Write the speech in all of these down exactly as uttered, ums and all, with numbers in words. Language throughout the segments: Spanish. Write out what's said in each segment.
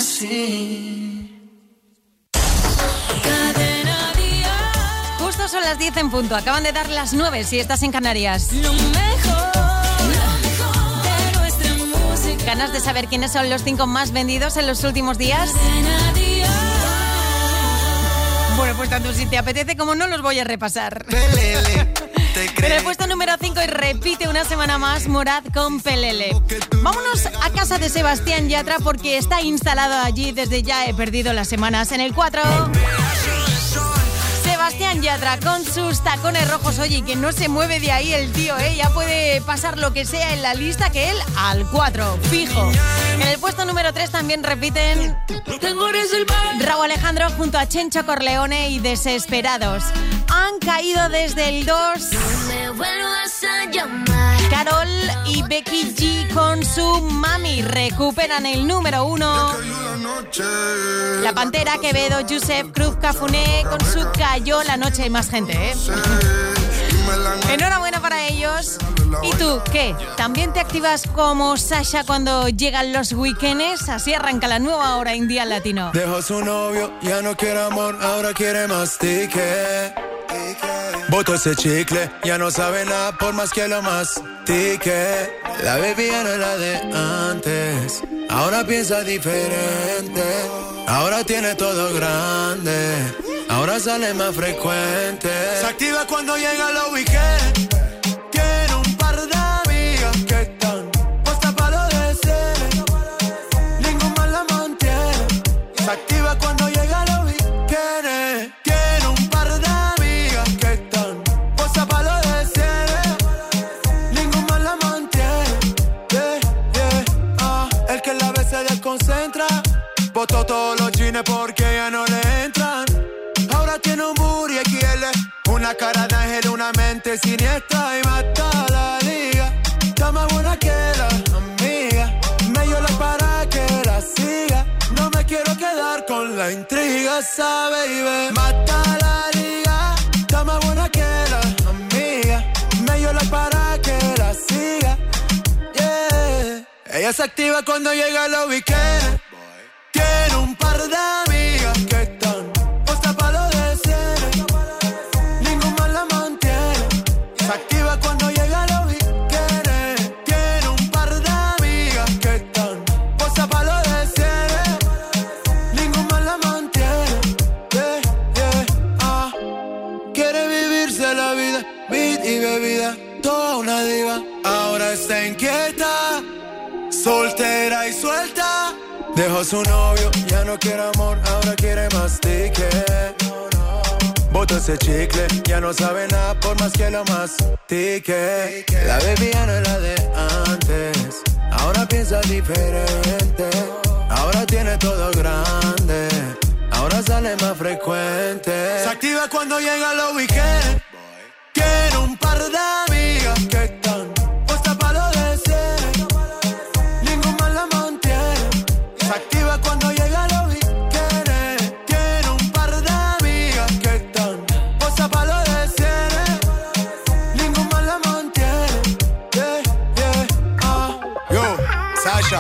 así. Justo son las diez en punto. Acaban de dar las nueve si estás en Canarias. Lo mejor, lo mejor de nuestra música. ¿Ganas de saber quiénes son los cinco más vendidos en los últimos días? Bueno, pues tanto si te apetece como no los voy a repasar. Pelele, te En el puesto número cinco y repite una semana más Morad con Pelele. Vámonos a casa de Sebastián Yatra porque está instalado allí desde ya he perdido las semanas. En el cuatro, Sebastián Yatra con sus tacones rojos. Oye, que no se mueve de ahí el tío, ¿eh? Ya puede pasar lo que sea en la lista que él al cuatro, fijo. En el puesto número tres también repiten Raúl Alejandro junto a Chencho Corleone y Desesperados. Han caído desde el dos Karol y Becky G con su Mami. Recuperan el número uno. La Pantera, Quevedo, Joseph Cruz, Cafuné con su Cayó la Noche. Hay más gente, ¿eh? Enhorabuena para ellos. ¿Y tú qué? ¿También te activas como Sasha cuando llegan los weekends? Así arranca la nueva hora India Latino. Dejó su novio, ya no quiere amor, ahora quiere mastique. Botó ese chicle, ya no sabe nada por más que lo mastique. La baby ya no es la de antes, ahora piensa diferente. Ahora tiene todo grande, ahora sale más frecuente. Se activa cuando llega los weekends. Tiene un par de amigas que están puestas para lo de ser. Ningún más la mantiene. Se activa cuando llega los weekends. Tiene un par de amigas que están puestas para lo de ser. Ningún más la mantiene. Yeah, yeah, ah. El que la ve se desconcentra. Botó todos los jeans porque ya no le entran. Ahora tiene un booty X L, una cara de ángel, una mente siniestra y mata la liga. Está más buena que la amiga, me dio la para que la siga. No me quiero quedar con la intriga, sabe y ve. Mata la liga, está más buena que la amiga, me dio la para que la siga. Yeah. Ella se activa cuando llega los weekends. Tiene un par de amigas que están puestas para lo de ser. Ningún más la mantiene. Se activa cuando llega los weekends. Tiene un par de amigas que están puestas para lo de ser. Ningún más la mantiene. Yeah, yeah, ah. Quiere vivirse la vida, beat y bebida, toda una diva. Ahora está inquieta, soltera y suelta. Dejó su novio, ya no quiere amor, ahora quiere mastique. Botó ese chicle, ya no sabe nada por más que lo mastique. La baby ya no es la de antes, ahora piensa diferente. Ahora tiene todo grande, ahora sale más frecuente. Se activa cuando llega los weekends. Tiene un par de amigas que están puestas para lo de ser. Ningún más la mantiene. Se activa cuando llega los weekends. Tiene un par de amigas que están puestas para lo de ser. Ningún más la mantiene. Yeah, yeah, ah. Yo, Sasha.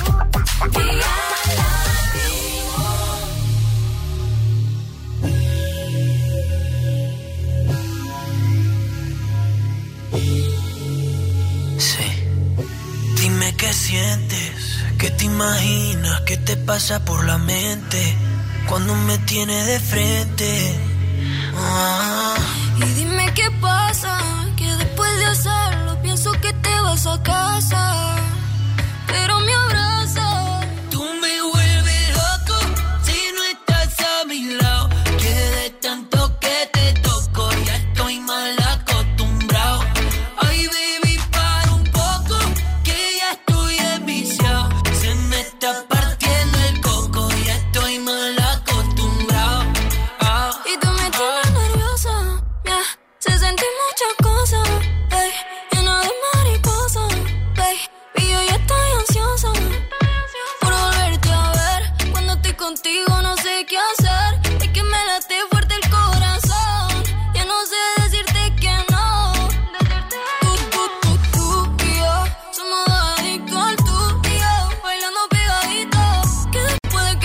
Dime qué sientes, qué te imaginas, qué te pasa por la mente cuando me tienes de frente. Ah. Y dime qué pasa, que después de hacerlo pienso que te vas a casa, pero me abraza. Tú me vuelves loco si no estás a mi lado, que de tanto que te toco ya estoy mal acostumbrado. Ay, baby, para un poco, que ya estoy enviciado. Se me está partiendo el coco, ya estoy mal acostumbrado. Ah, Y tú me tienes nerviosa, yeah. Se sentí muchas cosas, ey, llena de mariposas, ey. Y yo ya estoy ansiosa por volverte a ver. Cuando estoy contigo no sé qué hacer, es que me late fuerte el corazón. Ya no sé decirte que no. Tú, tú, tú, tú y yo somos adictos al tú y yo, bailando pegadito. Que después de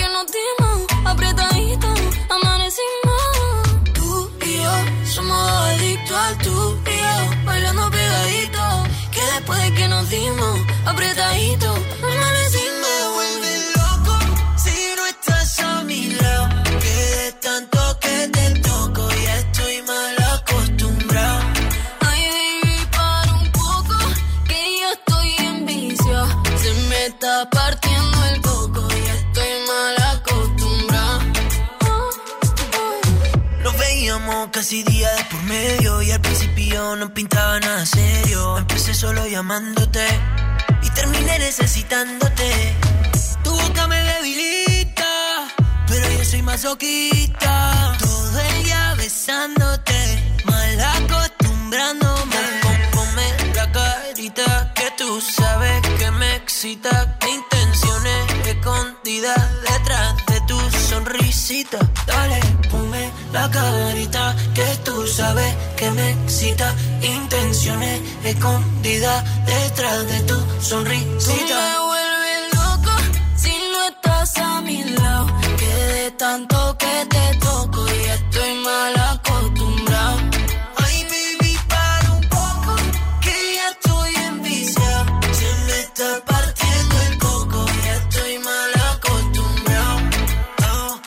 Teníamos casi día de por medio y al principio no pintaba nada serio. Empecé solo llamándote y terminé necesitándote. Tu boca me debilita, pero yo soy masoquista. Todo el día besándote, mal acostumbrándome. Ponme la carita que tú sabes que me excita. ¿Qué intenciones escondidas detrás de tu sonrisita? Dale, ponme la carita que tú sabes que me excita. Intenciones escondidas detrás de tu sonrisita. Tú me vuelves loco si no estás a mi lado. Que de tanto que te toco ya estoy mal acostumbrado. Ay, baby, para un poco, que ya estoy enviciado. Se me está partiendo el coco, ya estoy mal acostumbrado. Oh,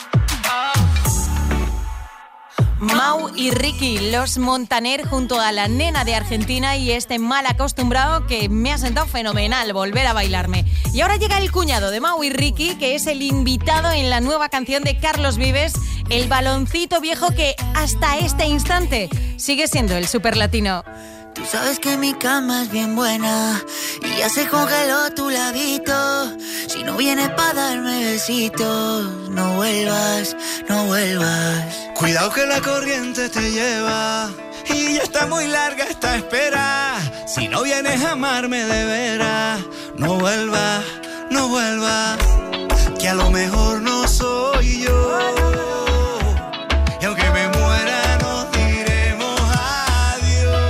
oh. Mau y Ricky, los Montaner, junto a la nena de Argentina y este mal acostumbrado que me ha sentado fenomenal volver a bailarme. Y ahora llega el cuñado de Mau y Ricky, que es el invitado en la nueva canción de Carlos Vives, El baloncito viejo, que hasta este instante sigue siendo el superlatino. Tú sabes que mi cama es bien buena y ya se congeló tu ladito. Si no vienes pa' darme besitos, no vuelvas, no vuelvas. Cuidado que la corriente te lleva y ya está muy larga esta espera. Si no vienes a amarme de veras, no vuelvas, no vuelvas. Que a lo mejor no soy yo. Y aunque me muera nos diremos adiós.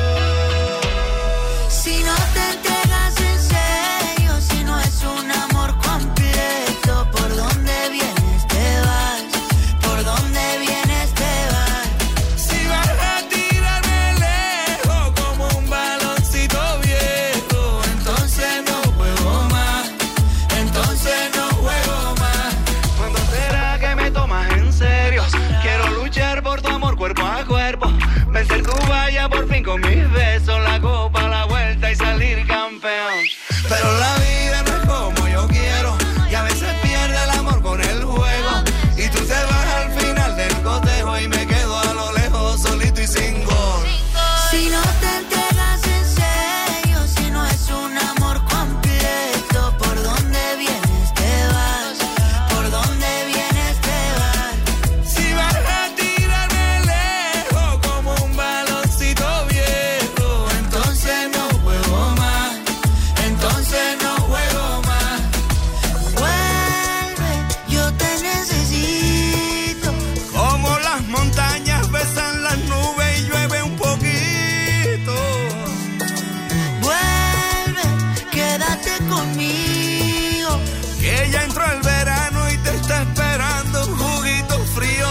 Si no te entregas en serio, si no es un amor completo, ¿por dónde vienes te vas? ¿Por dónde vienes te vas? Si vas a tirarme lejos como un baloncito viejo, entonces no juego más, entonces no juego más. ¿Cuándo será que me tomas en serio? Quiero luchar por tu amor cuerpo a cuerpo, vencer tu valla por fin con mis besos, la copa, la vuelta y salir campeón. Pero la vida no es como yo quiero y a veces pierde el amor con el juego. Y tú te vas al final del cotejo y me quedo a lo lejos solito y sin gol. Si no te entregas en serio, si no es un amor completo, ¿por dónde vienes te vas? ¿Por dónde vienes te vas? Si vas a tirarme lejos como un baloncito viejo, entonces no juego más, entonces no juego más. Vuelve, yo te necesito. Como las montañas besan las nubes y llueve un poquito. Vuelve, quédate conmigo. Que ya entró el verano y te está esperando un juguito frío.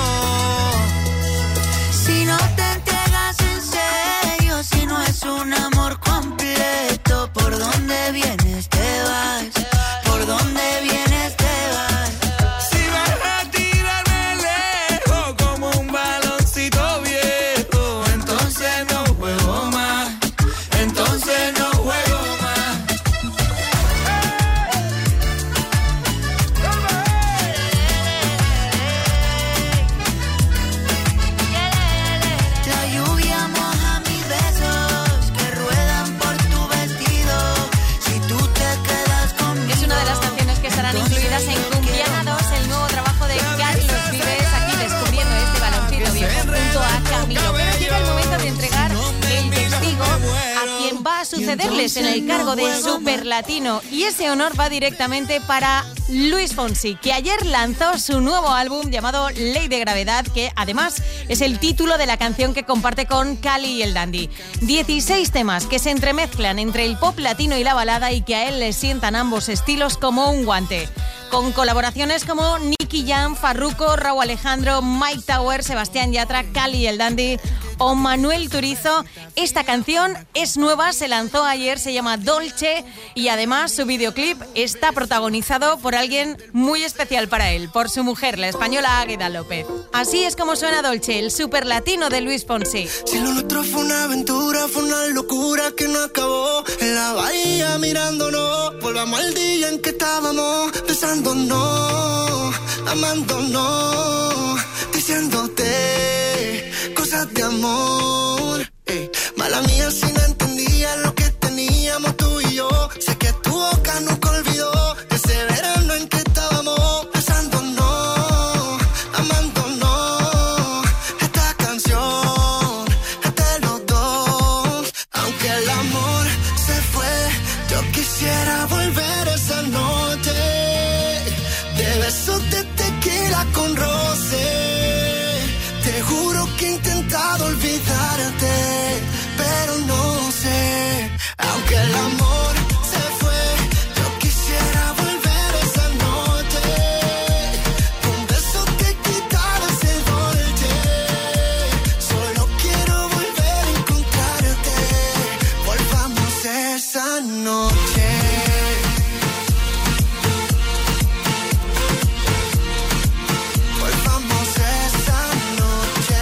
Si no te entregas en serio, si no es un amor completo, ¿por dónde vienes te vas? ¿Por dónde vienes te vas? Si vas a tirarme lejos como un baloncito viejo, entonces no juego más, entonces no juego más. La lluvia moja mis besos que ruedan por tu vestido. Si tú te quedas conmigo. Es una de las canciones que estarán incluidas en Cumbiana dos, el nuevo trabajo de Carlos Vives, aquí descubriendo este baloncito viejo junto a Camilo. Pero llega el momento de entregar el testigo a quien va a sucederles en el cargo de superlatino, y ese honor va directamente para Luis Fonsi, que ayer lanzó su nuevo álbum llamado Ley de Gravedad, que además es el título de la canción que comparte con Cali y el Dandy. dieciséis temas que se entremezclan entre el pop latino y la balada y que a él le sientan ambos estilos como un guante. Con colaboraciones como Nicky Jam, Farruko, Rauw Alejandro, Mike Tower, Sebastián Yatra, Cali y el Dandy o Manuel Turizo. Esta canción es nueva, se lanzó ayer, se llama Dolce, y además su videoclip está protagonizado por alguien muy especial para él, por su mujer, la española Águeda López. Así es como suena Dolce, el superlatino de Luis Fonsi. Si lo nuestro fue una aventura, fue una locura que no acabó en la bahía mirándonos. Volvamos al día en que estábamos besándonos, amándonos, diciéndote cosas de amor. amor. Eh, mala mía si no entendía lo que teníamos tú y yo. Sé que tu boca nunca olvidó ese verano en que estábamos besándonos, amándonos. Esta canción es de los dos. Aunque el amor se fue, yo quisiera volver esa noche de besos de tequila con roce. Te juro que he intentado olvidarte, pero no sé. Aunque el amor se fue, yo quisiera volver esa noche con besos que quitaron ese dolce. Solo quiero volver a encontrarte. Volvamos esa noche. Volvamos esa noche.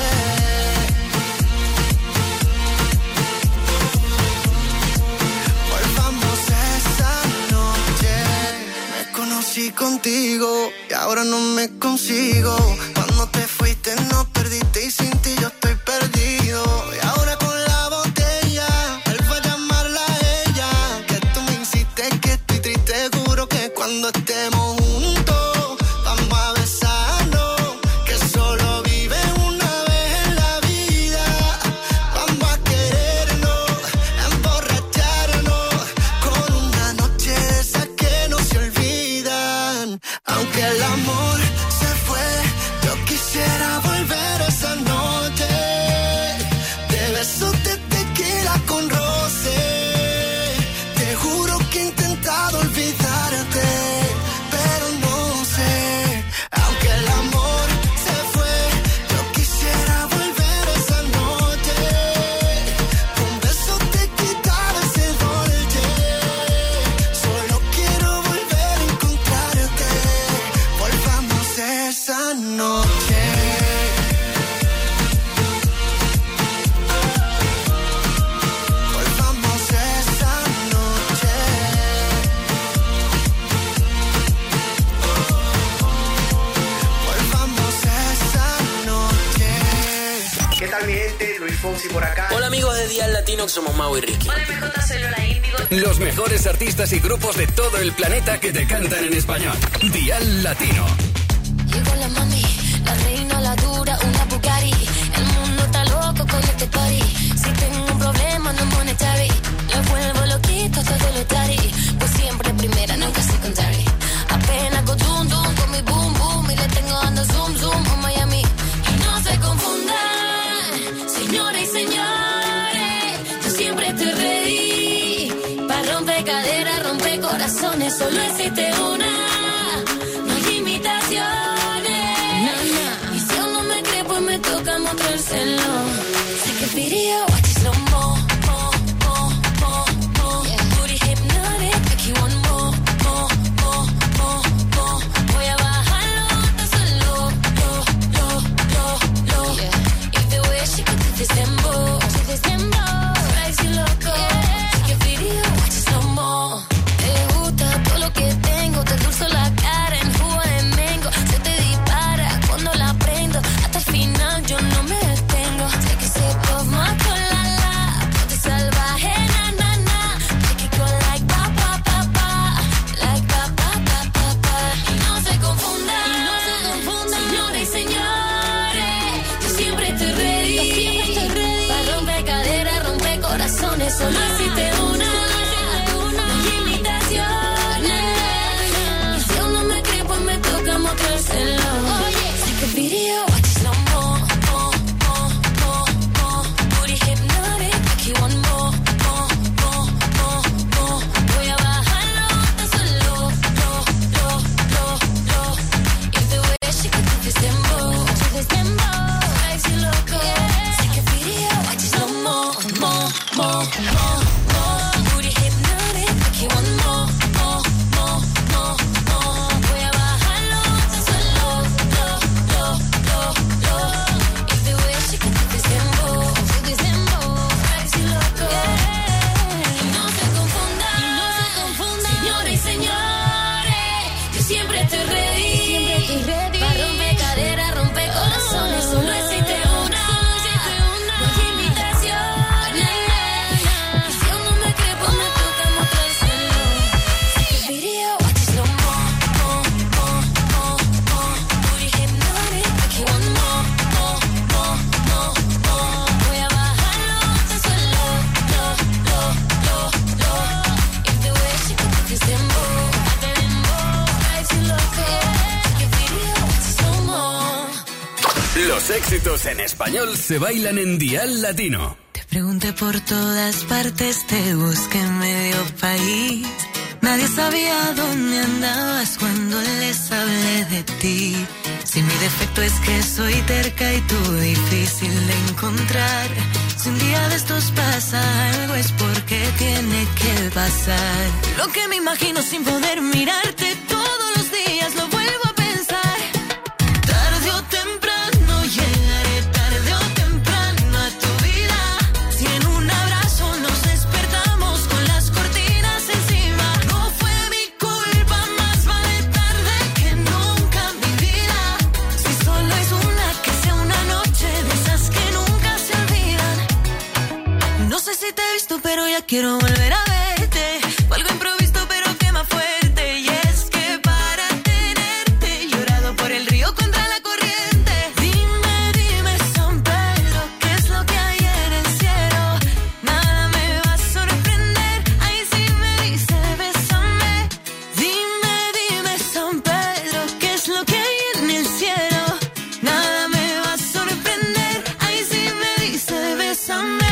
Volvamos esa noche. Me conocí contigo y ahora no me consigo. Cuando te fuiste nos perdiste y sin ti yo estoy perdido. Y ahora con la botella vuelvo a llamarla a ella. Que tú me insistes que estoy triste, juro que cuando estemos juntos vamos a besarnos, que solo vive una vez en la vida. Vamos a querernos, a emborracharnos con una noche de esas que no se olvidan. Aunque el amor se fue, yo quisiera volver esa noche de besos de tequila con roce. Te juro que he intentado olvidarte, pero no sé. Aunque el amor se fue, yo quisiera volver esa noche con besos de quitaron ese dolce. Solo quiero volver a encontrarte. Volvamos esa noche. Volvamos esa noche. Volvamos esa noche. ¿Qué tal mi gente? Luis Fonsi por acá. Hola amigos de Dial Latino, que somos Mau y Ricky. Hola M J, soy Lola Índigo. Los mejores artistas y grupos de todo el planeta que te cantan en español. Dial Latino. Llegó la mami, la reina, la dura, una Bugatti. El mundo está loco con este party. Si tengo un problema no monetary, lo vuelvo loquito todo lo tari. Pues siempre primera, nunca secondary. Apenas con zoom zoom con mi boom boom y le tengo dando zoom zoom a Miami. Y no se confundan, señores y señores, yo siempre estoy ready para romper caderas, romper corazones. Solo existe una, no hay imitaciones. Y si aún no me cree, pues me toca mostrárselo. Sé que video, watch it slow mo, mo, mo, mo, mo. Booty hypnotic, make you want more, more, more, more, more. Voy a bajarlo hasta solo, lo, lo, lo, lo. If the way she could do this dembow, do this dembow, drives you loco. Sé que video, watch it slow mo. Te gusta todo lo que tengo, te endulzo la cara en jugo de mango. Se te dispara cuando la prendo, hasta el final yo no me detengo. Take a sip of my cola. Los éxitos en español se bailan en Dial Latino. Te pregunté por todas partes, te busqué en medio país. Nadie sabía dónde andabas cuando les hablé de ti. Si mi defecto es que soy terca y tú difícil de encontrar. Si un día de estos pasa algo es porque tiene que pasar. Lo que me imagino sin poder mirarte todos los días lo vuelvo a pensar. Tarde o temprano llegaré, tarde o temprano a tu vida. Si en un abrazo nos despertamos con las cortinas encima. No fue mi culpa, más vale tarde que nunca mi vida. Si solo es una, que sea una noche de esas que nunca se olvidan. No sé si te he visto, pero ya quiero volver a verte. Fue algo improvisto, pero quema fuerte. Y es que para tenerte he llorado por el río contra la corriente. Dime, dime, San Pedro, ¿qué es lo que hay en el cielo? Nada me va a sorprender. Ahí sí me dice, bésame. Dime, dime, San Pedro, ¿qué es lo que hay en el cielo? Nada me va a sorprender. Ahí sí me dice, bésame.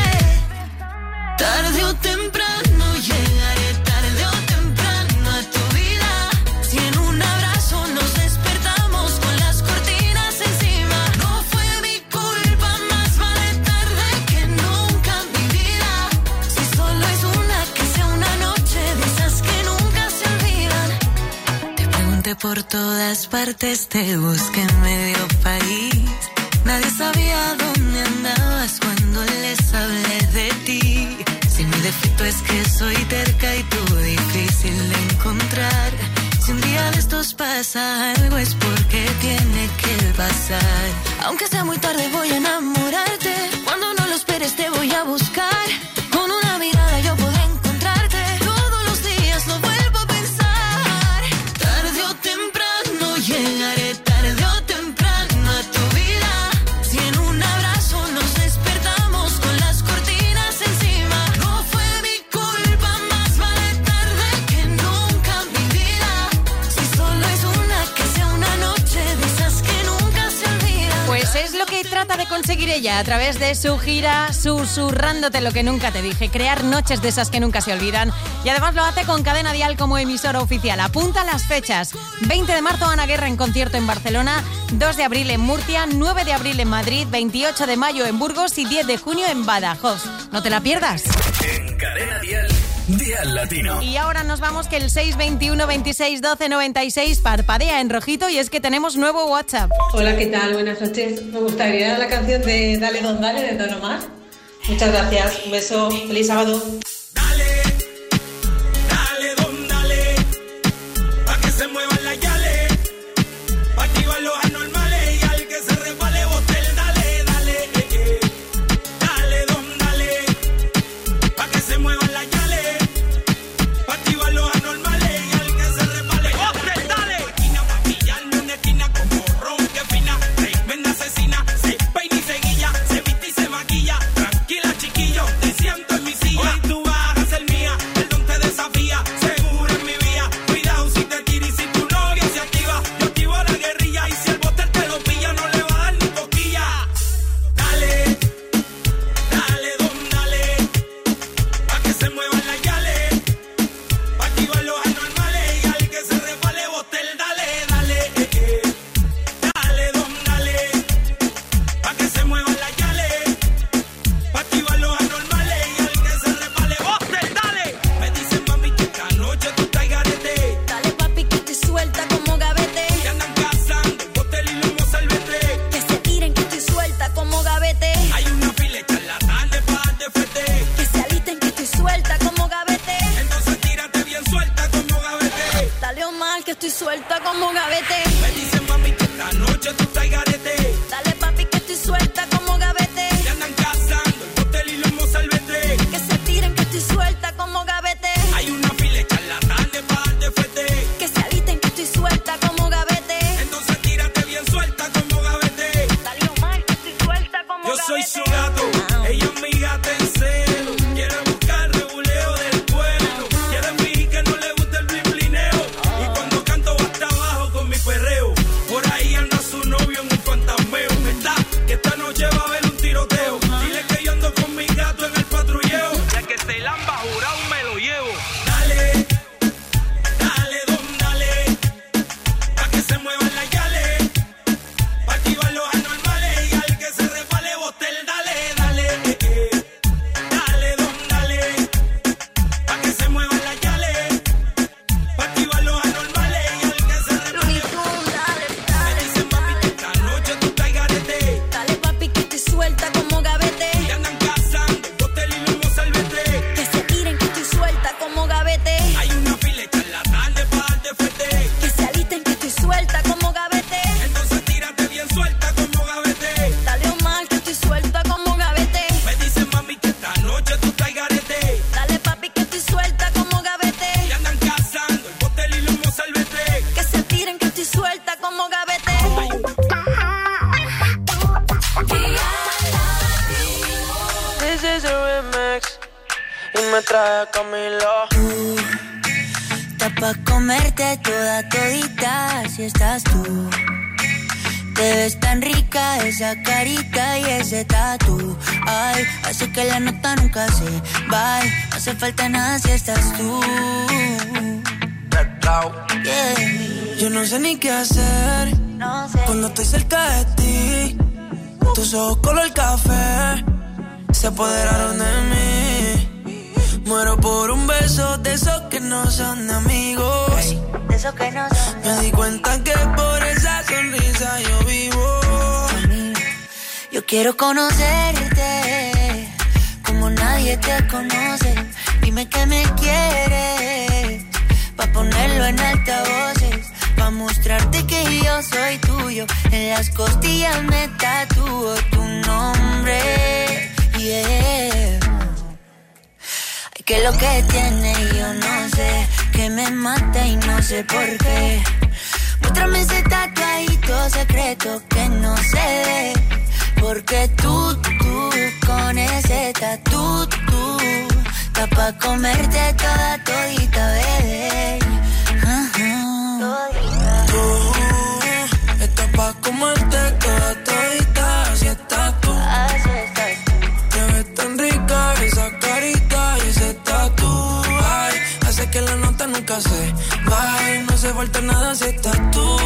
Tarde o temprano llegaré, tarde o temprano a tu vida. Si en un abrazo nos despertamos con las cortinas encima. No fue mi culpa, más vale tarde que nunca mi vida. Si solo es una, que sea una noche de esas que nunca se olvidan. Te pregunté por todas partes, te busqué en medio país. Nadie sabía dónde andabas cuando les hablé de ti. Si mi defecto es que soy terca y tú difícil de encontrar. Si un día de estos pasa algo es porque tiene que pasar. Aunque sea muy tarde voy a enamorarte. Cuando no lo esperes te voy a buscar. Con una mirada yo podré encontrarte. Todos los días lo vuelvo a pensar. Tarde o temprano llegaré, tarde o temprano a tu vida. Si en un abrazo nos despertamos con las cortinas encima. No fue mi culpa, más vale tarde que nunca mi vida. Si solo es una, que sea una noche de esas que nunca se olvidan. Pues es lo que trata de conseguir ella a través de su gira Susurrándote lo que nunca te dije, crear noches de esas que nunca se olvidan, y además lo hace con Cadena Dial como emisora oficial. Apunta las fechas: veinte de marzo Ana Guerra en concierto en Barcelona, dos de abril en Murcia, nueve de abril en Madrid, veintiocho de mayo en Burgos y diez de junio en Badajoz. No te la pierdas. En Cadena Dial, Dial Latino. Y ahora nos vamos, que el seis veintiuno veintiséis doce noventa y seis parpadea en rojito, y es que tenemos nuevo WhatsApp. Hola, ¿qué tal? Buenas noches. Me gustaría la canción de Dale Don Dale de Don Omar. Muchas gracias. Un beso. Feliz sábado. Dale, dale, don, dale, pa' que se muevan las yales, pa' activar los anormales y al que se resbale bote el dale, dale, eh, eh. Dale, don, dale, pa' que se muevan las yales, pa' activar los anormales y al que se resbale bote el dale. Esquina pa' pillarme una esquina como ron que fina, tremenda asesina, se peina y se guilla, se viste y se maquilla. Tranquila, chiquillo, te siento en mi silla. Hoy tú vas ese remix y me trae Camilo. Tú, está pa' comerte toda todita si estás tú. Te ves tan rica esa carita y ese tatu. Ay, hace que la nota nunca se va. No hace falta nada si estás tú. Yeah. Yo no sé ni qué hacer no sé. Cuando estoy cerca de ti. Tus ojos color café se apoderaron de mí. Muero por un beso de esos que no son amigos. Hey, de esos que no son. Me di cuenta que por esa sonrisa yo vivo. Yo quiero conocerte como nadie te conoce. Dime que me quieres pa' ponerlo en altavoces, pa' mostrarte que yo soy tuyo. En las costillas me tatúo tu nombre. Yeah. Ay, que lo que tiene yo no sé, que me mata y no sé por qué. Muéstrame ese tatuadito secreto que no se ve. Porque tú, tú, con ese tatu, tú, está pa' comerte toda todita, bebé. Uh-huh. Tú, estás pa' comerte toda todita, así estás tú. Así estás tú. Te ves tan rica esa carita y ese tatu. Ay, hace que la nota nunca se vaya. No hace falta nada si estás tú.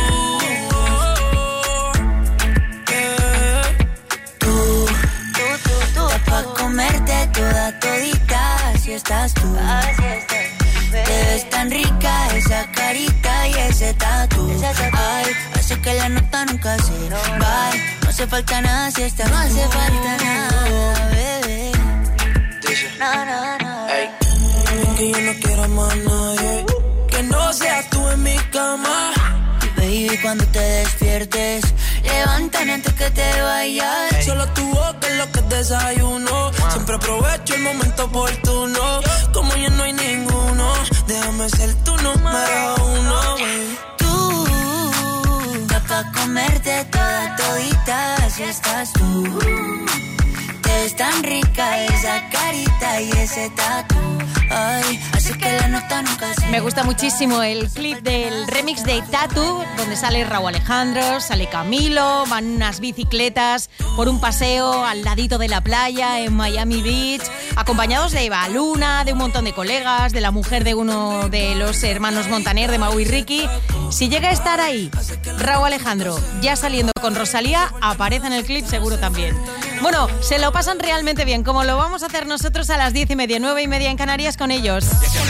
Pa' comerte toda todita, así estás tú. Así estás tú. Te ves tan rica esa carita y ese tatu. Ay, hace que la nota nunca se va. No hace falta nada si estás. No hace falta nada, bebé. No, no, no. Ey. Es que yo no quiero más nadie que no seas tú en mi cama. Baby, cuando te despiertes, levántame antes que te vayas. Hey. Solo tu boca es lo que desayuno. Wow. Siempre aprovecho el momento oportuno. Como ya no hay ninguno, déjame ser tu número uno. Tú, está pa' comerte toda todita, así estás tú. Te ves tan rica esa carita y ese tatu. Ay, así que la nota nunca se. Me gusta muchísimo el clip del remix de Tatu, donde sale Rauw Alejandro, sale Camilo, van unas bicicletas por un paseo al ladito de la playa en Miami Beach, acompañados de Eva Luna, de un montón de colegas, de la mujer de uno de los hermanos Montaner, de Mau y Ricky. Si llega a estar ahí Rauw Alejandro ya saliendo con Rosalía, aparece en el clip seguro también. Bueno, se lo pasan realmente bien, como lo vamos a hacer nosotros a las diez y media, nueve y media en Canarias con ellos.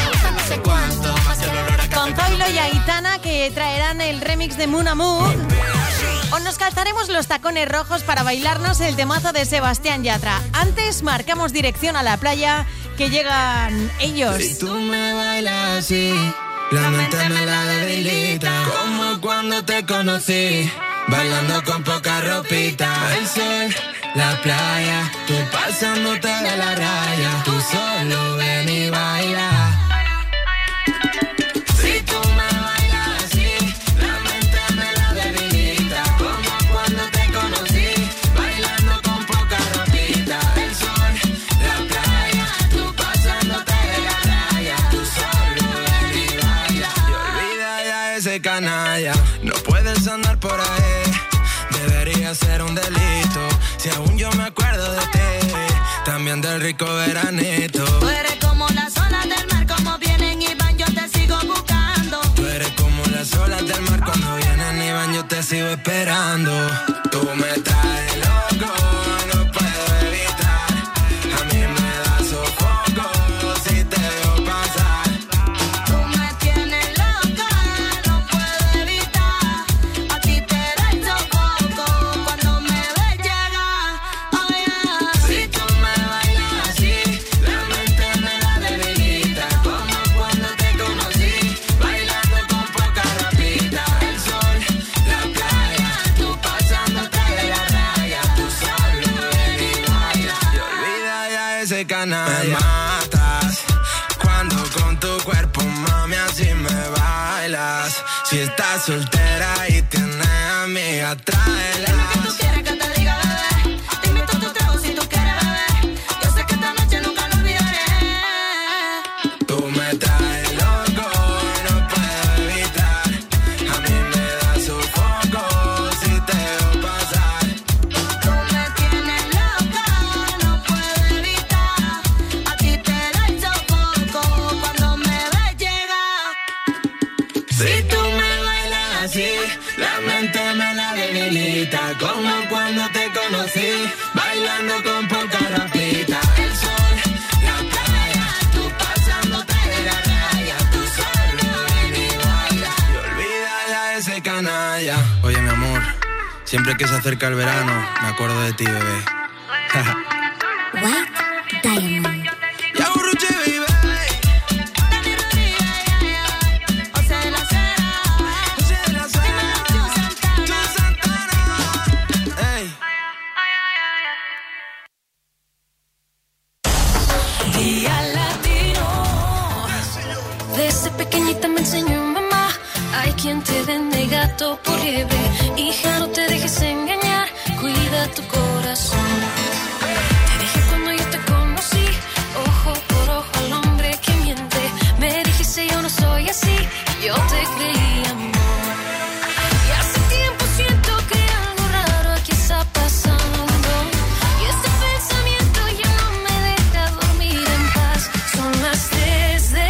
Con Zoilo y Aitana, que traerán el remix de Moon a Moon. O nos calzaremos los tacones rojos para bailarnos el temazo de Sebastián Yatra. Antes marcamos dirección a la playa, que llegan ellos. Si tú me bailas así, la mente me la debilita. Como cuando te conocí, bailando con poca ropita. El sol, la playa, tú pasándote de la raya. Tú solo ven y baila. Si tú me bailas así, la mente me la debilita. Como cuando te conocí, bailando con poca ropita. El sol, la playa, tú pasándote de la raya. Tú solo ven y baila. Y olvida ya ese canalla, no puedes andar por ahí. Debería ser un delito, si aún yo me acuerdo de ti, también del rico veranito. Tú eres como las olas del mar, como vienen y van, yo te sigo buscando. Tú eres como las olas del mar, cuando vienen y van, yo te sigo esperando. Tú me traes loco, no puedo evitar, a mí me da sofoco si te veo pasar. Tú me tienes loca, no puedo evitar, a ti te da el sofoco cuando me ves llegar. Oh yeah. Si tú me bailas así, la mente me la debilita. Como cuando te conocí, bailando con poca ropita. El sol, la playa, tú pasándote de la raya. Tú solo ven y baila. Y olvida ya ese canalla. Me matas cuando con tu cuerpo, mami, así me bailas. Si estás soltera y tienes amiga, tráela. Dime que tú quieres que te diga, bebé. Te invito a tu trago si tú quieres, bebé. Yo sé que esta debilita, como cuando te conocí, bailando con poca ropita. El sol, la playa, tú pasándote de la raya, tú solo ven y baila y olvida ya ese canalla. Oye, mi amor, siempre que se acerca el verano, me acuerdo de ti, bebé. White Diamond. Ya burruche, baby. Desde pequeñita me enseñó mamá, hay quien te vende gato por liebre. Hija, no te dejes engañar, cuida tu corazón. Te dije cuando yo te conocí, ojo por ojo al hombre que miente. Me dijiste yo no soy así, yo te creí, amor. Y hace tiempo siento que algo raro aquí está pasando, y este pensamiento ya no me deja dormir en paz. Son las tres de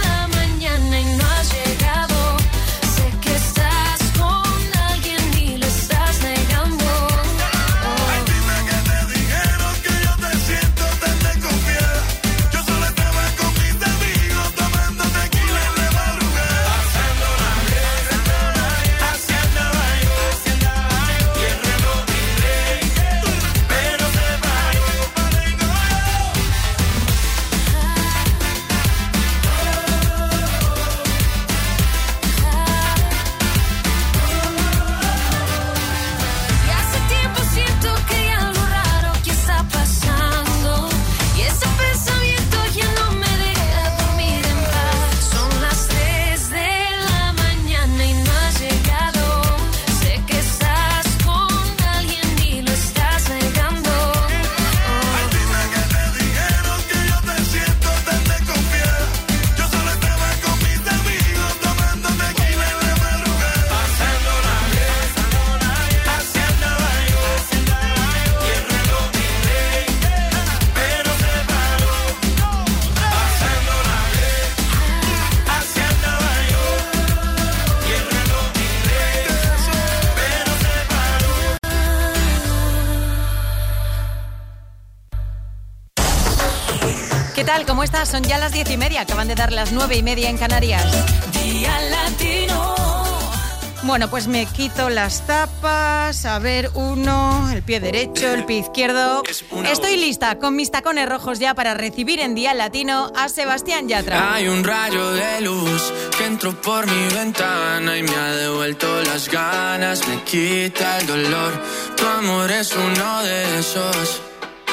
¿Qué tal? ¿Cómo estás? Son ya las diez y media, acaban de dar las nueve y media en Canarias. Día Latino. Bueno, pues me quito las tapas. A ver, uno, el pie derecho, el pie izquierdo. Estoy lista con mis tacones rojos ya para recibir en Día Latino a Sebastián Yatra. Hay un rayo de luz que entró por mi ventana y me ha devuelto las ganas, me quita el dolor. Tu amor es uno de esos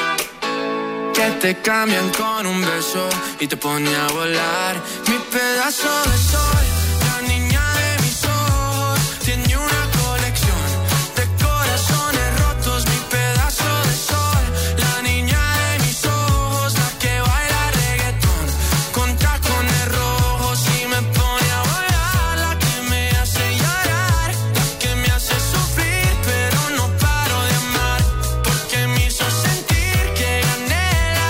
que te cambian con un beso y te pone a volar. Mi pedazo de sol, la niña de mis ojos, tiene una colección de corazones rotos. Mi pedazo de sol, la niña de mis ojos, la que baila reggaetón con tacones rojos y me pone a volar. La que me hace llorar, la que me hace sufrir, pero no paro de amar, porque me hizo sentir que gané.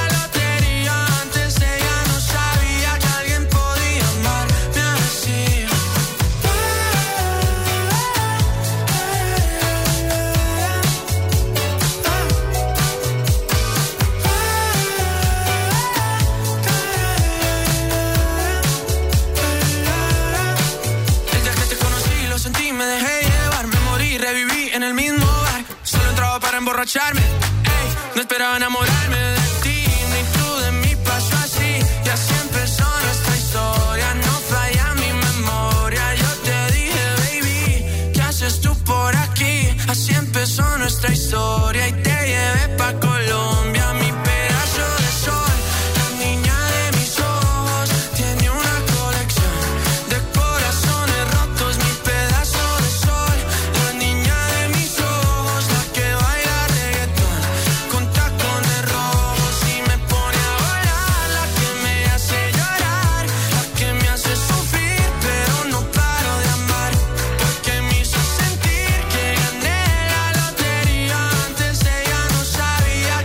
Emborracharme, ey, no esperaba enamorarme de ti, ni tú de mí pasó así, y así empezó nuestra historia, no falla mi memoria. Yo te dije, baby, ¿qué haces tú por aquí? Así empezó nuestra historia y te llevé pa' Colombia. Mi pedazo de sol, la niña de mis ojos, tiene una colección de corazones rotos. Mi pedazo de sol, la niña de mis ojos, la que baila con tacones rojos y me pone a volar. La que me hace llorar, la que me hace sufrir, pero no paro de amar, porque me hizo sentir que gané la lotería. Antes ella no sabía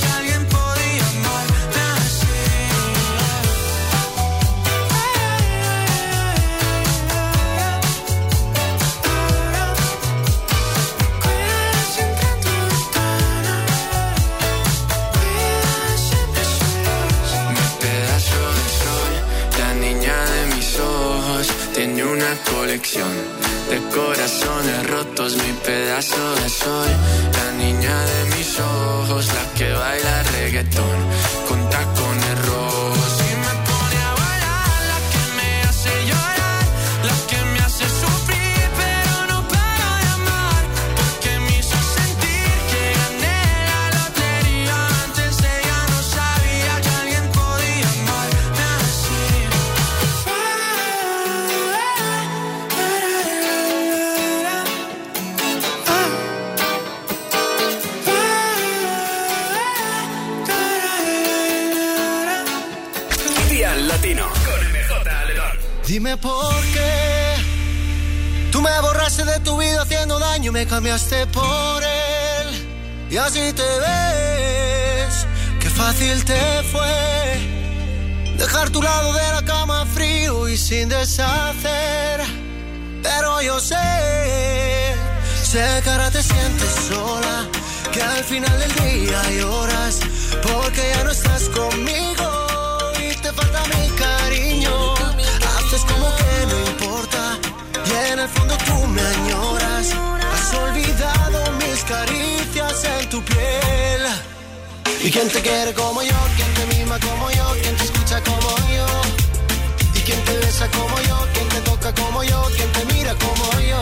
colección de corazones rotos, mi pedazo de sol. La niña de mis ojos, la que baila reggaetón con tacones rojos y me pone a bailar, la que me hace llorar, la que me hace sufrir, pero no paro de amar, porque me hizo sentir que gané la lotería. Antes ella no sabía que alguien podía amarme así. Latino con M J León. Dime por qué tú me borraste de tu vida haciendo daño, me cambiaste por él. Y así te ves, qué fácil te fue dejar tu lado de la cama frío y sin deshacer. Pero yo sé, sé que ahora te sientes sola, que al final del día lloras porque ya no estás conmigo. Te falta mi cariño, haces como que no importa y en el fondo tú me añoras. Has olvidado mis caricias en tu piel. ¿Y quién te quiere como yo? ¿Quién te mima como yo? ¿Quién te escucha como yo? ¿Y quién te besa como yo? ¿Quién te toca como yo? ¿Quién te mira como yo?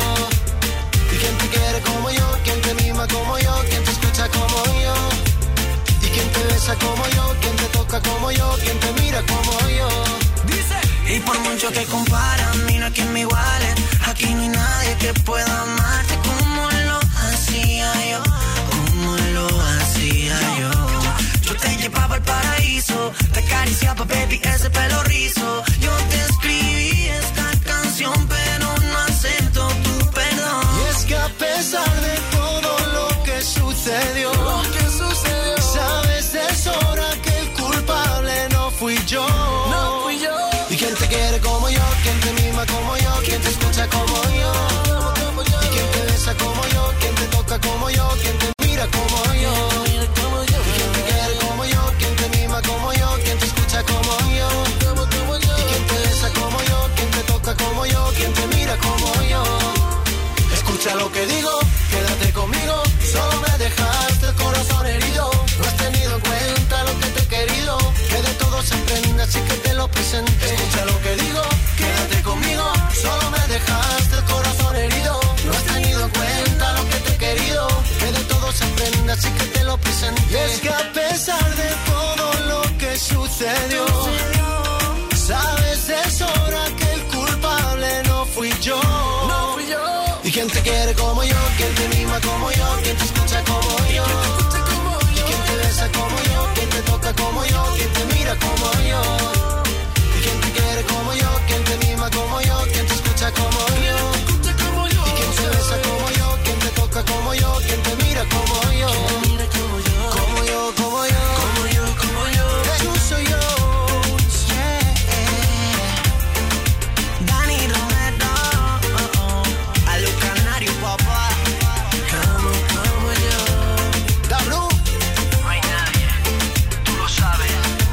¿Y quién te quiere como yo? ¿Quién te mima como yo? ¿Quién te escucha como yo? ¿Y quién te besa como yo? ¿Quién te toca como yo? ¿Quién te mira como yo? Dice. Y por mucho que comparan, mira que me igualen. Aquí no hay nadie que pueda amarte como lo hacía yo, como lo hacía yo. Yo te llevaba al paraíso, te acariciaba, baby, ese pelo rizo. Yo te escribí esta canción, pero no acepto tu perdón. Y es que a pesar de todo lo que sucedió, lo que sucedió, sabes de sobra que el culpable no fui yo. No fui yo. ¿Y quién te quiere como yo? ¿Quién te mima como yo? ¿Quién te escucha como yo? ¿Y quién te besa como yo? ¿Quién te toca como yo? ¿Quién te mira como yo? ¿Y quién te quiere como yo? ¿Quién te mima como yo? ¿Quién te escucha como yo? ¿Y quién te besa como yo? ¿Quién te toca como yo? ¿Quién te mira como yo? Escucha lo que digo, quédate conmigo. Solo me dejaste el corazón herido. No has tenido en cuenta lo que te he querido, que de todo se aprende, así que te lo presenté. Escucha lo que digo, quédate conmigo. Solo me dejaste el corazón herido. No has tenido en cuenta lo que te he querido, que de todo se aprende, así que te lo presenté. Y es que a pesar de todo lo que sucedió, sabes de sobra que el culpable no fui yo. No fui yo. ¿Y quién te quiere como yo? ¿Quién te mima como yo? ¿Quién te escucha como yo? ¿Y quién te besa como yo? ¿Quién te toca como yo? ¿Quién te mira como yo? ¿Y quién te quiere como yo? ¿Quién te mima como yo? ¿Quién te escucha como yo? ¿Y quién te besa como yo? ¿Quién te toca como yo? ¿Quién te mira como yo? Como yo, como yo, como yo, como yo. Tú soy yo. Dani Romero, oh, oh. A los canarios, papá. Como, como yo. Dablu. No hay nadie, tú lo sabes.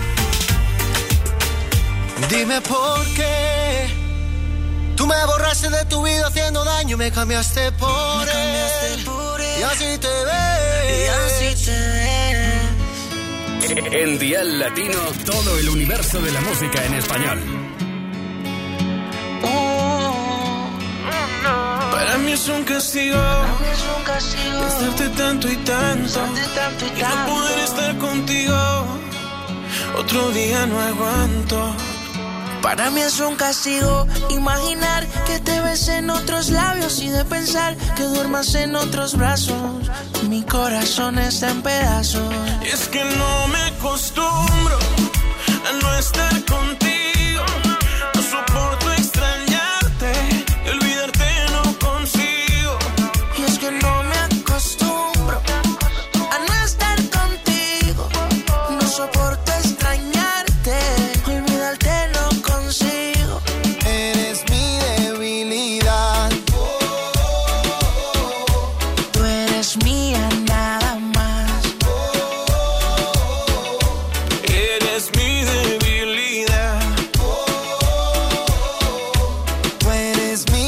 Dime por qué tú me borraste de tu vida haciendo daño, me cambiaste por Me cambiaste él. por él. Y así te ves. Y así te ves. En Dial Latino, todo el universo de la música en español. Para mí es un castigo, pensarte tanto y tanto, y no poder estar contigo. Otro día no aguanto. Para mí es un castigo imaginar que te ves en otros labios y de pensar que duermas en otros brazos. Mi corazón está en pedazos. Y es que no me acostumbro a no estar contigo. No soporto extrañarte y olvidarte no consigo. Y es que no me acostumbro a no estar contigo. No soporto extrañarte, olvidarte no consigo. Eres mi debilidad. Tú eres mía nada más. Eres mi debilidad. Tú eres mi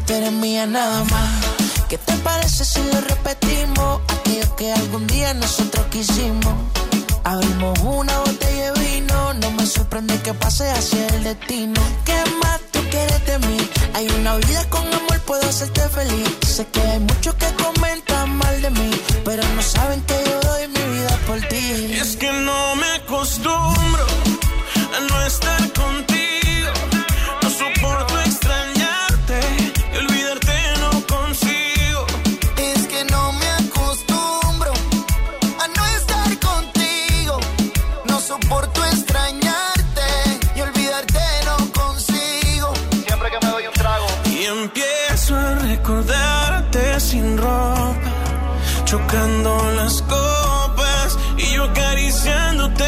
tú eres mía nada más. ¿Qué te parece si lo repetimos? Aquello que algún día nosotros quisimos. Abrimos una botella de vino, no me sorprende que pase hacia el destino. ¿Qué más tú quieres de mí? Hay una vida con amor, puedo hacerte feliz. Sé que hay muchos que comentan mal de mí, pero no saben que yo doy mi vida por ti. Y es que no me acostumbro a no estar contigo. No soporto extrañarte y olvidarte no consigo. Es que no me acostumbro a no estar contigo. No soporto extrañarte y olvidarte no consigo. Siempre que me doy un trago y empiezo a recordarte sin ropa, chocando las copas y yo acariciándote.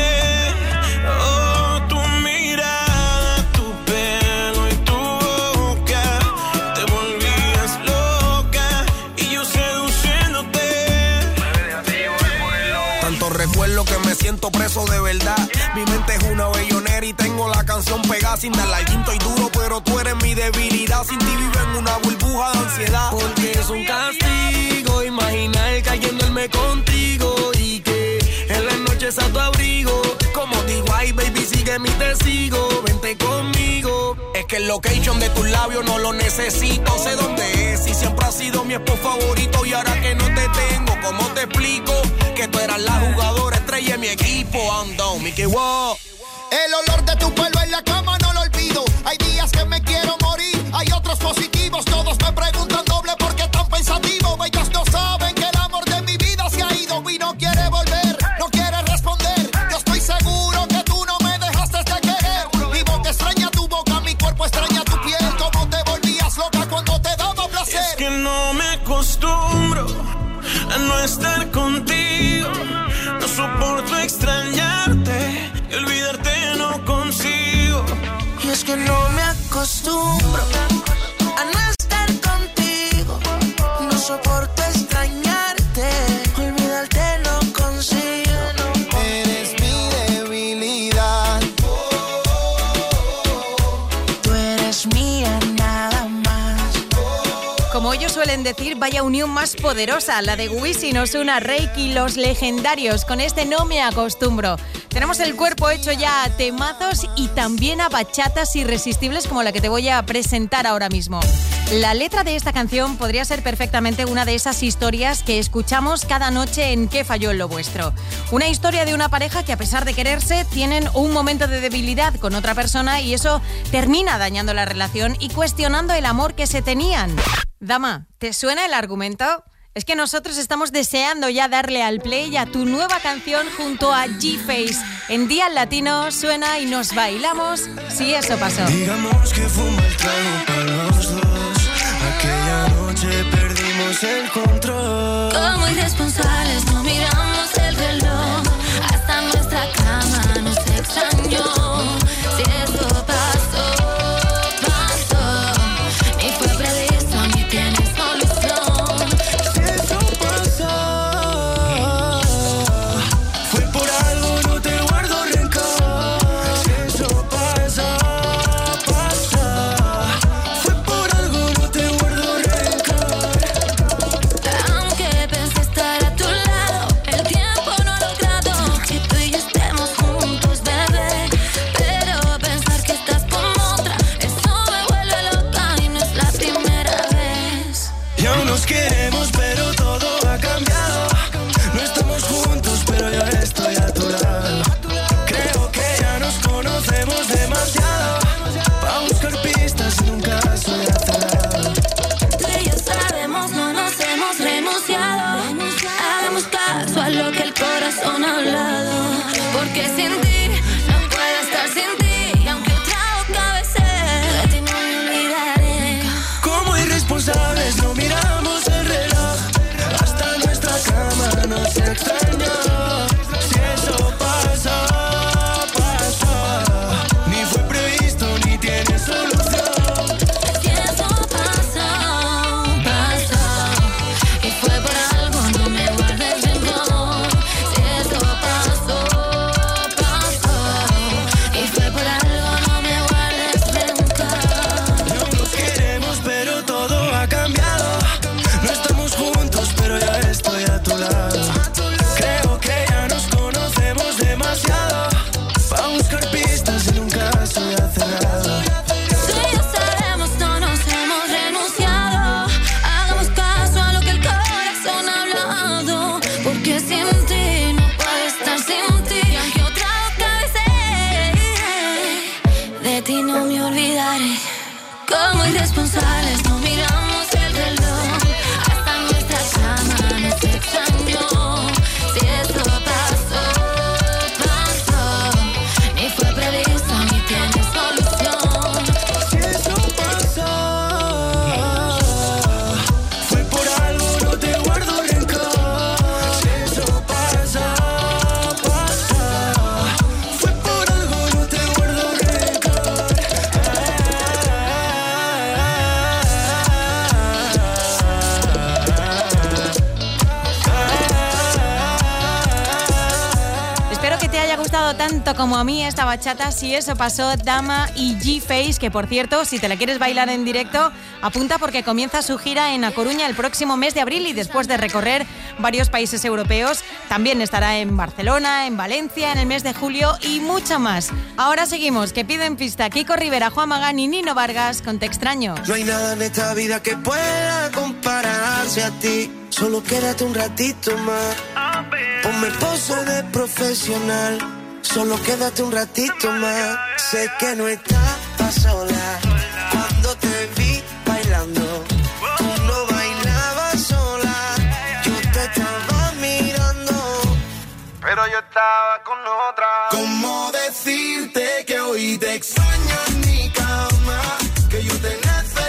Oh, tu mirada, tu pelo y tu boca, te volvías loca y yo seduciéndote. Tanto recuerdo que me siento preso de verdad. Mi mente es una bellonera y tengo la canción pegada. Sin darle al quinto y duro, pero tú eres mi debilidad. Sin ti vivo en una burbuja de ansiedad. Porque es un castigo imaginar cayéndome contigo y que en las noches a tu abrigo. Como digo, ay baby, sigue mi testigo, vente conmigo. Es que el location de tus labios no lo necesito. Sé dónde es y siempre has sido mi esposo favorito. Y ahora que no te tengo, ¿cómo te explico? Que tú eras la jugadora estrella de mi equipo. Ando, Mickey Wow. El olor de tu pelo en la cama no lo olvido. Hay días que me quiero morir, hay otros positivos. Todos me preguntan doble por qué tan pensativo. Ellos no saben que el amor de mi vida se ha ido y no quiere volver, no quiere responder. Yo estoy seguro que tú no me dejaste de querer. Mi boca extraña tu boca, mi cuerpo extraña tu piel. Cómo te volvías loca cuando te daba placer. Es que no me acostumbro a no estar contigo. No soporto extrañarte y olvidarte no consigo. Y es que no me acostumbro a no estar contigo. No soporto extrañarte, olvidarte no consigo. Eres mi debilidad. Tú eres mía nada más. Como ellos suelen decir, vaya unión más poderosa, la de Wisin, Ozuna, Reiki y los legendarios. Con este no me acostumbro. Tenemos el cuerpo hecho ya a temazos y también a bachatas irresistibles como la que te voy a presentar ahora mismo. La letra de esta canción podría ser perfectamente una de esas historias que escuchamos cada noche en ¿Qué falló en lo vuestro? Una historia de una pareja que a pesar de quererse tienen un momento de debilidad con otra persona y eso termina dañando la relación y cuestionando el amor que se tenían. Dama, ¿te suena el argumento? Es que nosotros estamos deseando ya darle al play a tu nueva canción junto a G-Face. En Día Latino suena y nos bailamos si eso pasó. Digamos que fue un mal trago para los dos. Aquella noche perdimos el control. Como irresponsables no miramos el reloj. Hasta nuestra cama nos extrañó. Si eso pasó, pasó. Ni fue previsto ni tiene solución. Si eso pasó, fue por algo, no te guardo rencor. Si eso pasó, pasó, fue por algo, no te guardo rencor. Aunque pensé estar a tu lado, el tiempo no ha logrado que tú y yo estemos juntos, bebé. Pero pensar que estás con otra, eso me vuelve loca y no es la primera vez. Y aún nos queremos, pero todo ha cambiado. No estamos juntos, pero yo estoy a tu lado. Creo que ya nos conocemos demasiado para buscar pistas en un caso de atrás. Tú y yo sabemos, no nos hemos renunciado. Hagamos caso a lo que el corazón ha hablado. Porque sin ti no puedo estar sin ti. Y aunque otra boca besé, de ti no me olvidaré. Como irresponsables no miramos el reloj. irresponsables, no miramos el reloj. Hasta nuestra cama nos extrañó. Si eso pasó, pasó. Ni fue previsto ni tiene solución. Si eso pasó, fue por algo, no te guardo rencor. Si eso pasó, pasó. Fue por algo, no te guardo rencor. Espero que te haya gustado tanto como a mí esta bachata. Si eso pasó, Dama y G-Face, que por cierto, si te la quieres bailar en directo, apunta porque comienza su gira en A Coruña el próximo mes de abril y después de recorrer varios países europeos, también estará en Barcelona, en Valencia, en el mes de julio y mucho más. Ahora seguimos, que piden pista Kiko Rivera, Juan Magán y Nino Vargas con Te Extraño. No hay nada en esta vida que pueda compararse a ti. Solo quédate un ratito más. Ponme pose de profesional. Solo quédate un ratito más. Sé que no estás sola. Cuando te vi bailando, tú no bailabas sola. Yo te estaba mirando, pero yo estaba con otra. ¿Cómo decirte que hoy te extraño en mi cama? Que yo te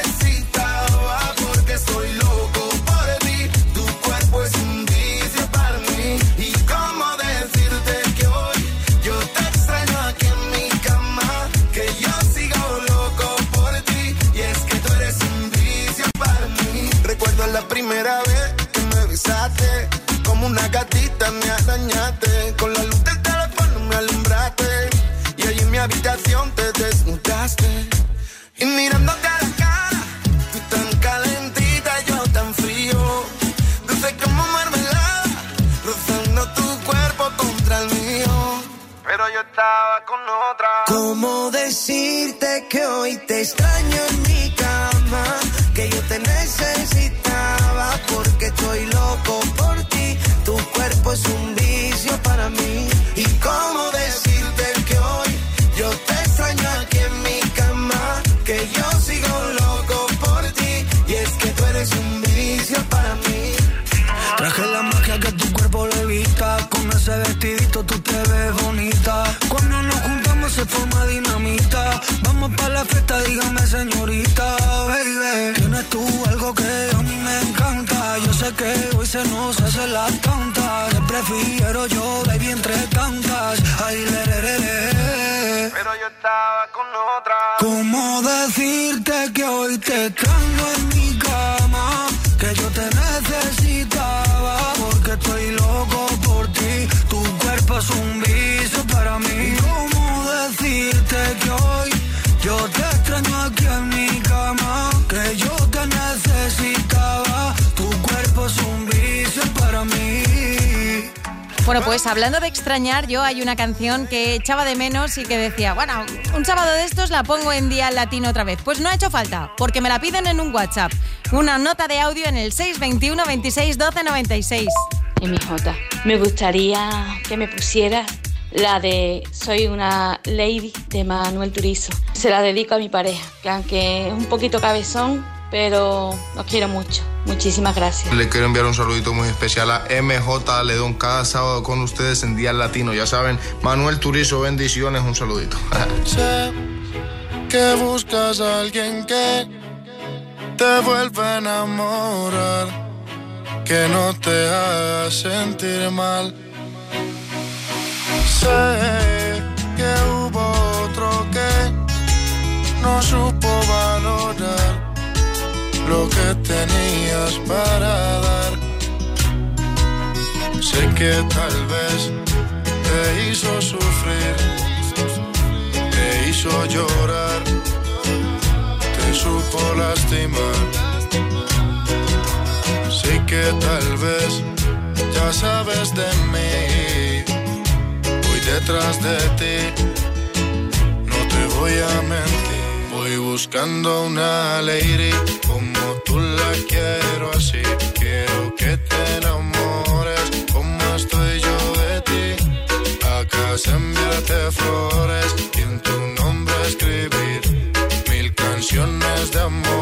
necesitaba porque estoy loco por ti. Tu cuerpo es un vicio para mí. Y cómo decirte que hoy yo te extraño aquí en mi cama. Que yo sigo loco por ti. Y es que tú eres un vicio para mí. Recuerdo la primera vez que me besaste. Como una gatita me arañaste. Con la luz del teléfono me alumbraste. Y allí en mi habitación te desnudaste. Y mirándote a la cara, tú tan calentita, yo tan frío. Dulce como mermelada, rozando tu cuerpo contra el mío. Pero yo estaba con otra. ¿Cómo decirte que hoy te extraño en mi cama? Que yo te necesitaba porque estoy loco por ti. Tu cuerpo es un vicio para mí. ¿Y cómo decirte que hoy yo te extraño aquí en mi cama? Que yo sigo loco por ti. Y es que tú eres un vicio para mí. Traje la magia que tu cuerpo lo evita. Con ese vestidito tú te ves bonita. Cuando nos juntamos se forma dinamita. Vamos pa' la fiesta, dígame señorita, baby. Tienes tú algo que a mí me encanta. Yo sé que hoy se nos hace la tonta. Te prefiero yo, baby, entre tantas. Ay, le, le, le, le. Pero yo estaba con otra. ¿Cómo decirte que hoy te extraño en mi cama? Que yo te necesitaba porque estoy loco por ti. Tu cuerpo es un vicio para mí. ¿Cómo decirte que hoy yo te extraño aquí en mi cama? Que yo te necesitaba. Tu cuerpo es un vicio para mí. Bueno, pues hablando de extrañar, yo hay una canción que echaba de menos y que decía, bueno, un sábado de estos la pongo en Día Latino otra vez. Pues no ha hecho falta, porque me la piden en un WhatsApp. Una nota de audio en el seis veintiuno veintiséis doce noventa y seis. M J, me gustaría que me pusieras la de Soy una lady de Manuel Turizo. Se la dedico a mi pareja, que aunque es un poquito cabezón, pero los quiero mucho. Muchísimas gracias. Le quiero enviar un saludito muy especial a M J Ledón, cada sábado con ustedes en Día Latino. Ya saben, Manuel Turizo, bendiciones, un saludito. Sé que buscas a alguien que te vuelva a enamorar, que no te haga sentir mal. Sé que hubo otro que no supo valorar lo que tenías para dar. Sé que tal vez te hizo sufrir, te hizo llorar, te supo lastimar. Sé que tal vez ya sabes de mí, voy detrás de ti, no te voy a mentir. Voy buscando una lady como tú la quiero así. Quiero que te enamores como estoy yo de ti. A casa enviarte flores y en tu nombre escribir mil canciones de amor.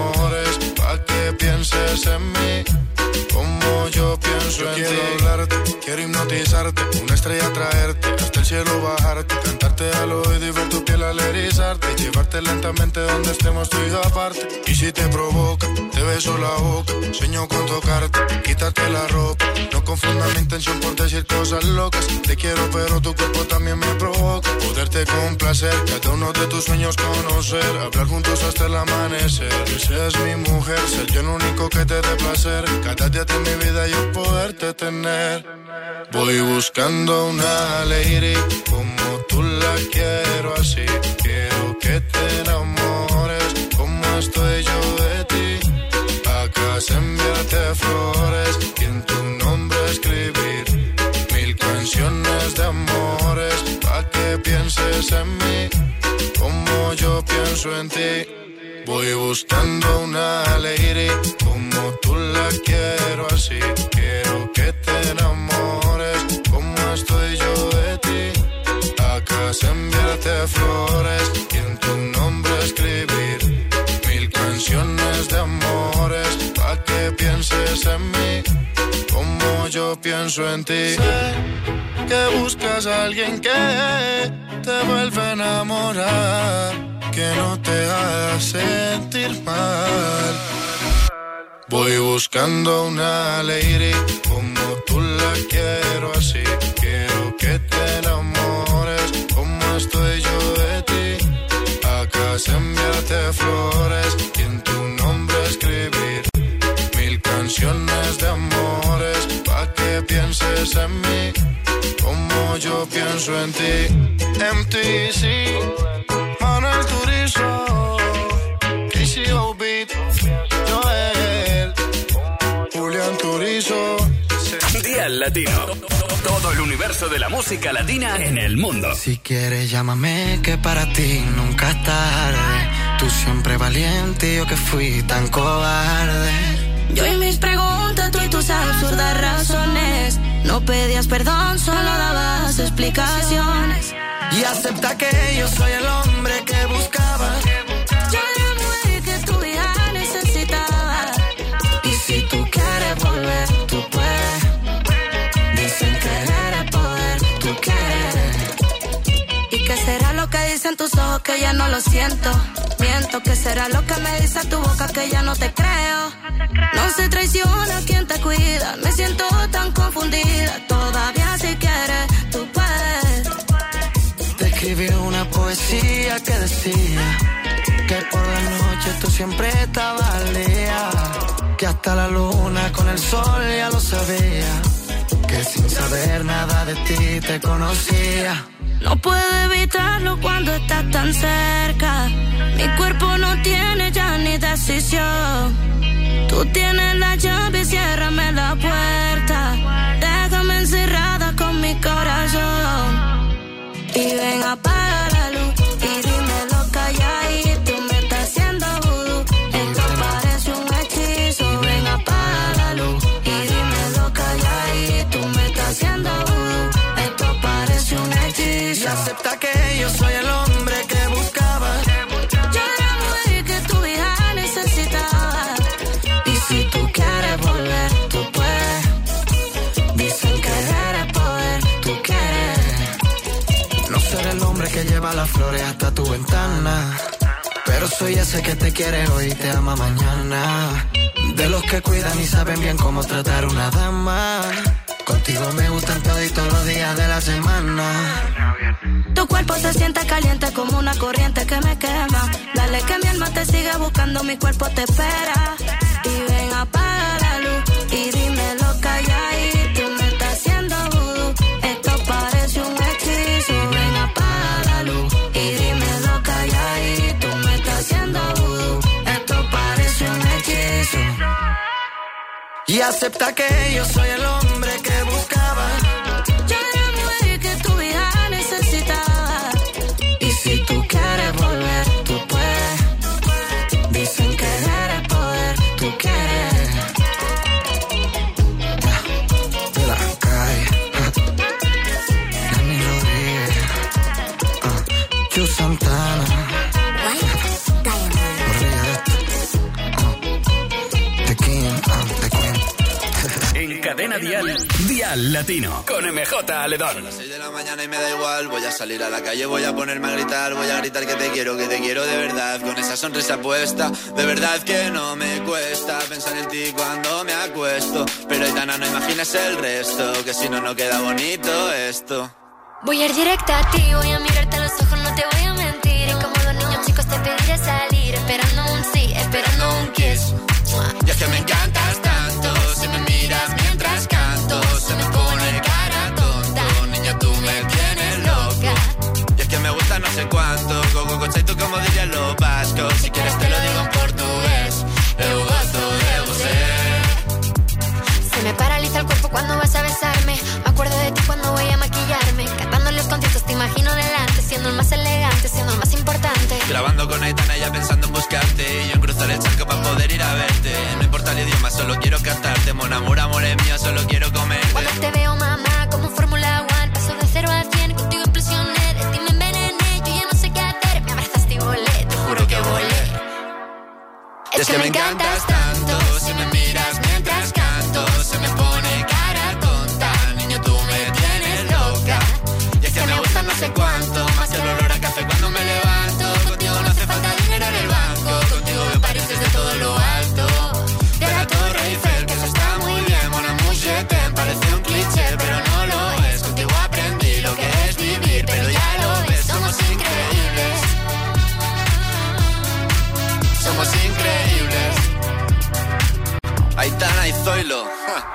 pa' que pienses en mí, como yo pienso yo en quiero ti. Quiero hablarte, quiero hipnotizarte, una estrella traerte, hasta el cielo bajarte, cantarte al oído y ver tu piel al erizarte, llevarte lentamente donde estemos tú y yo aparte. Y si te provoca, te beso la boca, sueño con tocarte, quitarte la ropa. No confundas mi intención por decir cosas locas. Te quiero pero tu cuerpo también me provoca. Poderte complacer, cada uno de tus sueños conocer, hablar juntos hasta el amanecer. Que seas mi mujer, ser yo el único que te dé placer. Cada día de mi vida yo poderte tener. Voy buscando una lady como tú la quiero así. Quiero que te enamores como estoy yo de ti. Acá enviarte flores y en tu nombre escribir mil canciones de amores, pa' que pienses en mí como yo pienso en ti. Voy buscando una lady como tú la quiero así. Quiero que te enamores como estoy yo de ti. Acá enviarte flores y en tu nombre escribir mil canciones de amores, pa' que pienses en mí como yo pienso en ti. Sé que buscas a alguien que te vuelva a enamorar, que no te haga sentir mal. Voy buscando una lady como tú la quiero así. Quiero que te enamores como estoy yo de ti. Acá enviarte flores y en tu nombre escribir mil canciones de amores, pa' que pienses en mí como yo pienso en ti. M T C, Manuel Turizo, K C O Beat, Joel, Julián Turizo. Día Latino. Todo el universo de la música latina en el mundo. Si quieres llámame que para ti nunca es tarde. Tú siempre valiente y yo que fui tan cobarde. Yo y mis preguntas, tú y tus absurdas razones. No pedías perdón, solo dabas explicaciones. Y acepta que yo soy el hombre que buscaba. Yo era la mujer que tu vida necesitaba. Y si tú quieres volver, tú puedes. Dicen que eres poder, tú quieres. ¿Y qué será lo que dicen tus ojos que ya no lo siento? Miento, ¿qué será lo que me dice tu boca que ya no te creo? No se traiciona quien te cuida. Me siento tan confundida. Todavía si quieres, tú puedes. Te escribí una poesía que decía que por la noche tú siempre estabas al día. Que hasta la luna con el sol ya lo sabía. Que sin saber nada de ti te conocía. No puedo evitarlo cuando estás tan cerca. Mi cuerpo no tiene ya ni decisión. Tú tienes la llave, ciérrame la puerta. Déjame encerrada con mi corazón. Y ven, apaga la luz y dímelo calladito. Me está haciendo vudú, esto parece un hechizo. Y ven, apaga la luz y dímelo calladito. Me está haciendo vudú, esto parece un hechizo. Y acepta que yo soy el hombre que buscaba. Yo era la mujer que tu vida necesitaba. Y si tú quieres volver, tú puedes. Dicen que eres poder, tú quieres. No ser el hombre que lleva las flores hasta tu ventana, pero soy ese que te quiere hoy y te ama mañana. De los que cuidan y saben bien cómo tratar una dama. Contigo me gustan toditos los días de la semana. Tu cuerpo se siente caliente como una corriente que me quema. Dale que mi alma te sigue buscando, mi cuerpo te espera. Y ven, apaga la luz y dímelo calladito. Me está haciendo vudú, esto parece un hechizo. Ven, apaga la luz y dímelo calladito. Me está haciendo vudú, esto parece un hechizo. Y acepta que yo soy el hombre que buscaba. Yo era la mujer que tu vida necesitaba. Y si tú quieres volver, tú puedes. Dicen que eres poder, tú quieres. De la calle, Dani Rodríguez, uh, Chu Santana. Cadena Dial, Dial Latino, con M J Aledón. Son las seis de la mañana y me da igual. Voy a salir a la calle, voy a ponerme a gritar. Voy a gritar que te quiero, que te quiero de verdad. Con esa sonrisa puesta, de verdad que no me cuesta pensar en ti cuando me acuesto. Pero Aitana, no imagines el resto, que si no, no queda bonito esto. Voy a ir directa a ti, voy a mirarte a los ojos, no te voy a mentir. Y como los niños chicos te pediré salir, esperando un sí, esperando un kiss. Y es que me encantas tanto, si me miras mientras canto, se me pone cara tonta. Niña, tú me tienes loca. Y es que me gusta no sé cuánto, go, go, tú como dirían los vascos. Si quieres te lo digo en portugués, eu gosto de você. Se me paraliza el cuerpo cuando vas a besarme. Me acuerdo de ti cuando voy a maquillarme. Cantando los conciertos te imagino delante, siendo el más elegante, siendo el más importante. Grabando con Aitana ya pensando en buscarte, y yo en cruzar el charco para poder ir a verte. No importa el idioma, solo quiero cantarte. Mon amor, amor es mío, solo quiero comerte. Cuando te veo, mamá, como Fórmula One, paso de cero a cien, contigo implosioné. De ti me envenené, yo ya no sé qué hacer. Me abrazaste y volé, te juro que volé. Es, es que, que me encantas tanto, si me miras mientras canto, se me pone cara tonta. Niño, tú me tienes loca. Y es que me gusta no sé cuánto, más que el olor a café cuando me levanto. Contigo no hace falta dinero en el banco, contigo veo París desde todo lo alto. De la Torre Eiffel, que eso está muy bien. Mon amour, je t'aime, parece un cliché, pero no lo es. Contigo aprendí lo que es vivir, pero ya lo ves, somos increíbles. Somos increíbles. Aitana y Zoilo. Ja.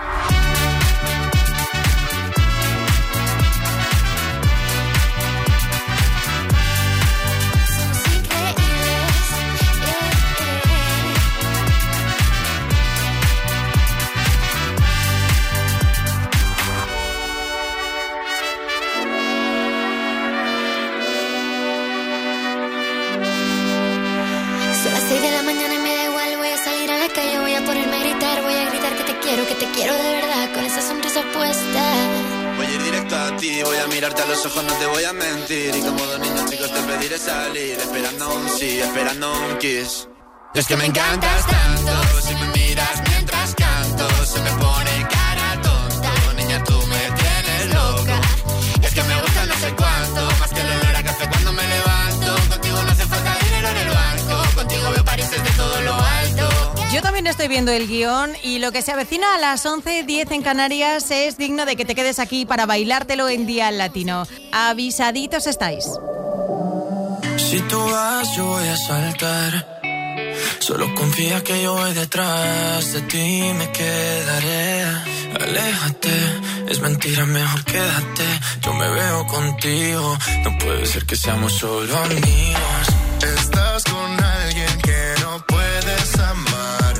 Que te quiero de verdad, con esa sonrisa puesta. Voy a ir directo a ti, voy a mirarte a los ojos, no te voy a mentir. Y como dos niños chicos te pediré salir, esperando un sí, esperando un kiss. Y es que me encantas tanto, si me miras mientras canto, se me pone cara tonta. Niña, tú me tienes loca. Y es que me gusta no sé cuánto, más que el olor a café cuando me levanto. Contigo no hace falta dinero en el banco, contigo veo París desde todo lo alto. Yo también estoy viendo el guión y lo que se avecina a las once diez en Canarias es digno de que te quedes aquí para bailártelo en Dial Latino. Avisaditos estáis. Si tú vas, yo voy a saltar. Solo confía que yo voy detrás de ti, me quedaré. Aléjate, es mentira, mejor quédate. Yo me veo contigo, no puede ser que seamos solo amigos. Estás con alguien que no puedes amar.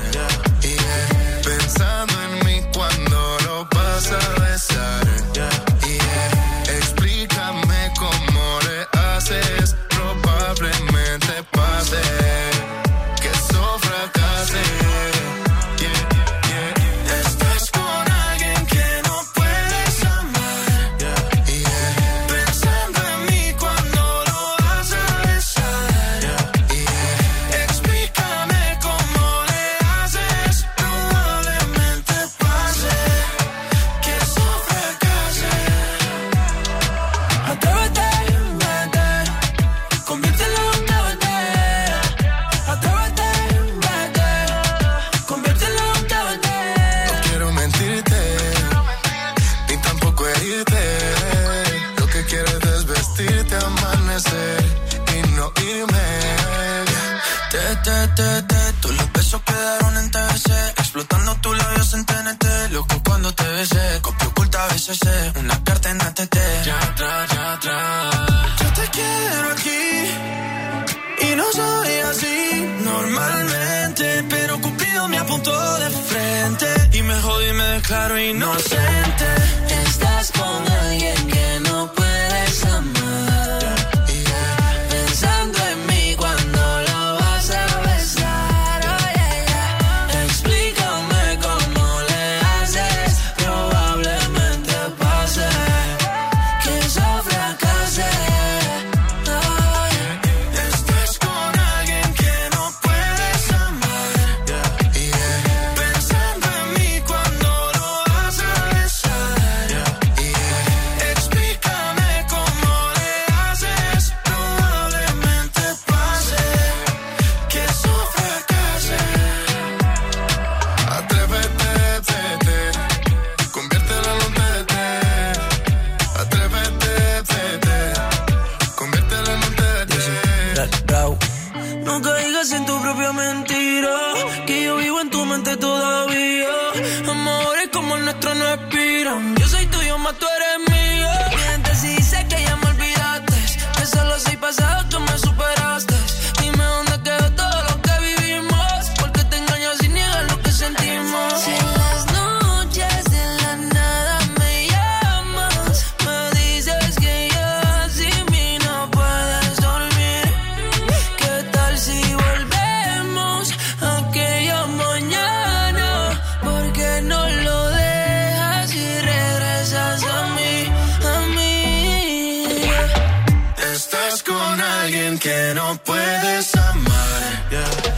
Pensando en mí cuando lo vas a besar. Yeah. Explícame cómo le haces. Probablemente pase que eso fracase. Yeah, yeah. Estás con alguien que no puedes amar. Yeah. Yeah. Pensando en mí cuando lo vas a besar. Yeah. Yeah. Explícame cómo le haces. Probablemente pase que eso fracase. Atrévete, vete, conviértelo en T V T. Atrévete, vete, conviértelo en T V T. No quiero mentirte, ni tampoco herirte. Lo que quiero es desvestirte, amanecer y no irme. Te, te, te, te, todos los besos quedaron en T V C. Explotando tus labios en T N T. Loco cuando te besé, copia oculta B C C. Una carta en A T T. Ya atrás, ya atrás. Yo te quiero aquí y no soy así normalmente, pero Cupido me apuntó de frente y me jodí y me declaro inocente. Estás con alguien que no puedes amar. Pensando en mí cuando lo vas a besar. Oh, yeah, yeah. Explícame cómo le haces. Probablemente pase que eso fracase. Oh, yeah. Estás con alguien que no puedes amar. Yeah. Pensando en mí cuando lo vas a mente todavía. Amores como el nuestro no expiran. Yo soy tuyo, más tú eres mío. Mientes si dice que ya me olvidaste, que solo soy pasado, tú me superaste. Dime dónde quedó todo lo que vivimos, porque te engañas sin niegar lo que sentimos. Si en las noches de la nada me llamas, me dices que ya sin mí no puedes dormir. ¿Qué tal si volvemos a aquella mañana? ¿Por qué no lo dejas y regresas a mí, a mí? Estás con alguien que no puedes amar, yeah.